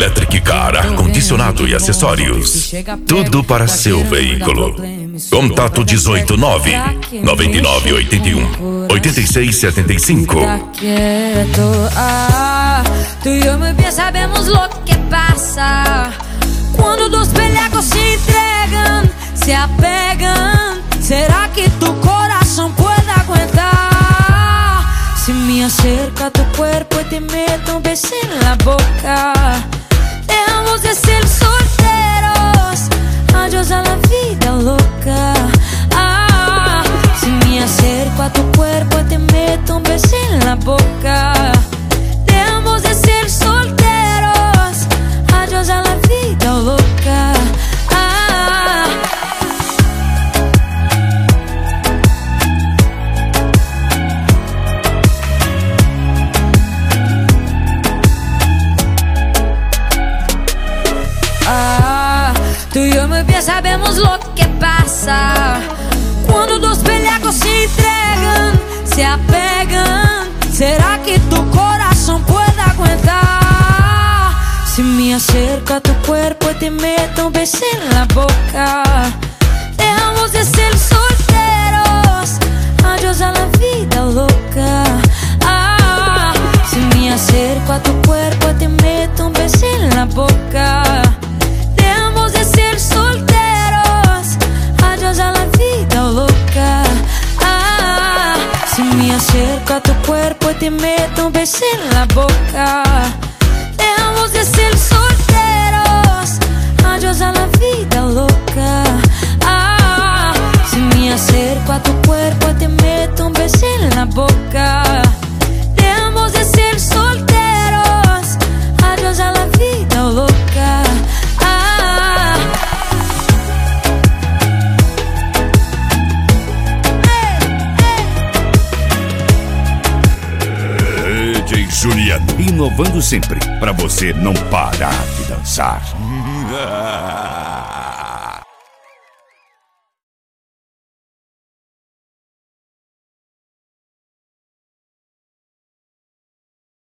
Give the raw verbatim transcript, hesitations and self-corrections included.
Electric Car, ar-condicionado e acessórios. Tudo para seu veículo. Contato dezoito nove, noventa e nove, oitenta e um, oitenta e seis, setenta e cinco. Ah, tú y yo muy bien sabemos lo que pasa cuando dos peleacos se entregan, se apegan. ¿Será que tu corazón puede aguantar? Si me acerco a tu cuerpo y te meto un beso en la boca, dejamos de ser solteros, adiós a la vida loca. Ah, si me acerco a tu cuerpo y te meto un beso en la boca, dejamos de ser solteros, adiós a la vida loca. Ah. Ah, tú y yo muy bien sabemos lo que pasa cuando dos peleacos se entregan, se apegan. ¿Será que tu corazón puede aguantar? Si me acerco a tu cuerpo y te meto un beso en la boca, dejamos de ser solteros, adiós a la vida loca. Ah, si me acerco a tu cuerpo y te meto un beso en la boca, dejamos de ser solteros, adiós a la vida loca. Ah, si me acerco a tu cuerpo y te meto un beso en la boca, dejamos de ser solteros, adiós a la vida loca. Ah, si me acerco a tu cuerpo y te meto un beso en la boca, dejamos de ser solteros, adiós a la vida loca. Ah. D J Juliano, inovando sempre, pra você não parar de dançar.